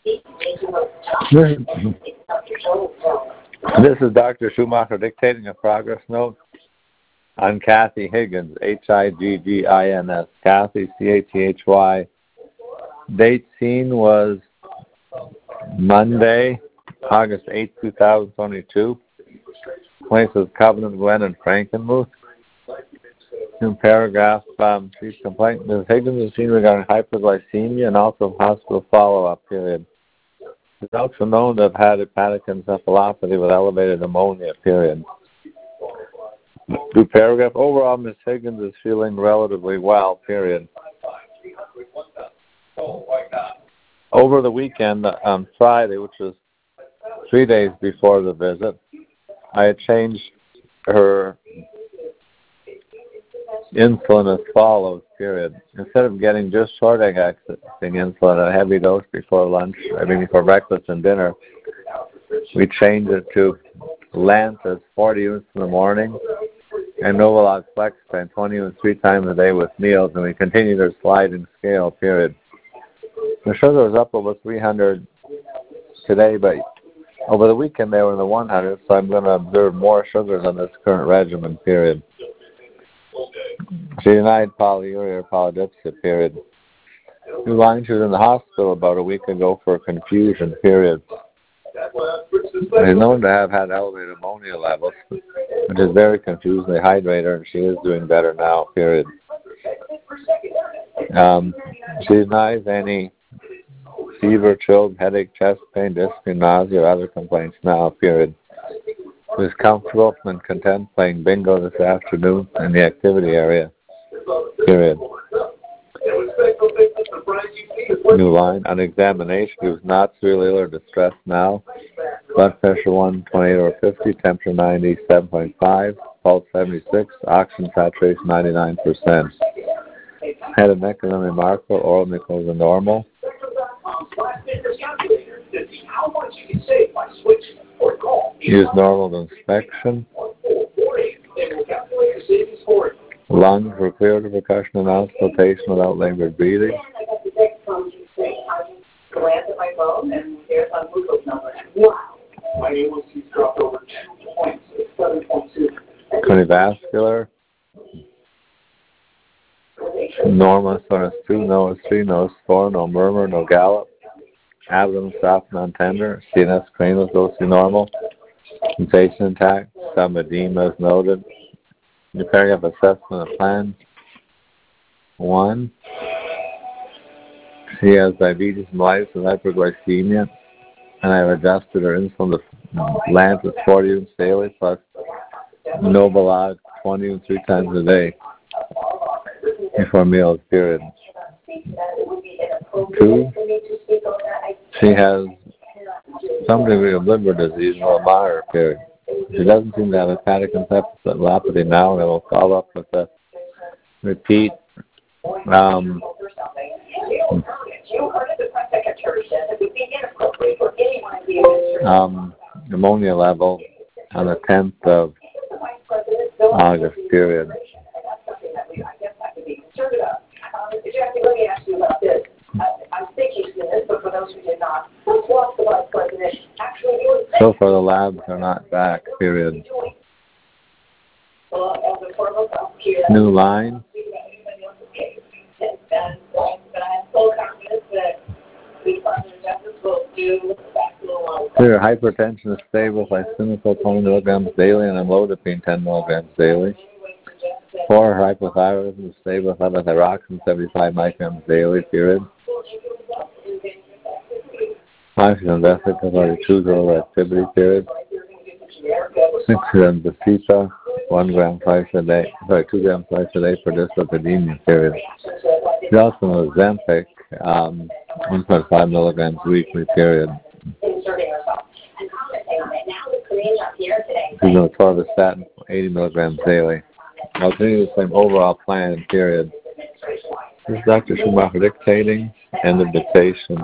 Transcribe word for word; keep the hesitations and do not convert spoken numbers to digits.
This, this is Doctor Schumacher dictating a progress note on Kathy Higgins, H I G G I N S. Kathy, C A T H Y. Date seen was Monday, August eighth, two thousand twenty-two. Place was Covenant Glen and Frankenmuth. In paragraph, um, she's complaining. Miz Higgins is seen regarding hyperglycemia and also hospital follow-up period. Results were known to have had hepatic encephalopathy with elevated ammonia, period. Through paragraph, overall, Miz Higgins is feeling relatively well, period. Over the weekend, on Friday, which was three days before the visit, I had changed her insulin as follows, period. Instead of getting just short-acting insulin at a heavy dose before lunch, I mean before breakfast and dinner, we changed it to Lantus, forty units in the morning, and Novolog FlexPen, twenty units three times a day with meals, and we continued our sliding scale, period. The sugar was up over three hundred today, but over the weekend they were in the one hundred, so I'm going to observe more sugars on this current regimen, period. She denied polyuria or polydipsia, period. New line, she was in the hospital about a week ago for confusion, period. She's known to have had elevated ammonia levels, which is very confusing. They hydrate her, and she is doing better now, period. Um, she denies any fever, chilled, headache, chest pain, dyspnea, nausea, or other complaints now, period. She was comfortable and content playing bingo this afternoon in the activity area, period. New line, on examination, she was not severely ill or distressed now. Blood pressure one twenty-eight over fifty, temperature ninety-seven point five, pulse seventy-six, oxygen saturation ninety-nine percent. Head and neck is unremarkable, oral mucosa are normal. Use normal inspection. Lungs were cleared of percussion and auscultation without labored breathing. Cardiovascular. Normal, S two, no S three, no S four, no murmur, no gallop. Abdomen soft, non-tender. C N S cranial is also normal. Sensation intact. Some edema is noted. The paragraph assessment of plan. One. She has diabetes mellitus and hyperglycemia, and I have adjusted her insulin to Lantus forty units daily plus Novolog twenty units three times a day before meals, period. Two, she has some degree of liver disease or Meyer, period. She doesn't seem to have hepatic encephalopathy now, and I will follow up with a repeat um, um, ammonia level on the tenth of August, period. Let me ask you about this. I think you've seen this, but for those who did not, let's walk the vice president. Actually, so far the labs are not back, period. New line. Clear hypertension is stable by lisinopril twenty milligrams daily and amlodipine ten milligrams daily. Four, hypothyroidism is stable with levothyroxine seventy-five micrograms daily, period. Five, she's invested because two total activity, period. Six grams of Vasita, one gram twice a day, sorry, two grams twice a day for dyslipidemia, period. She also knows Ozempic, um, one point five milligrams weekly, period. She's on atorvastatin, eighty milligrams daily. I'll continue the same overall plan, period. This is Doctor Schumacher dictating, end of dictation.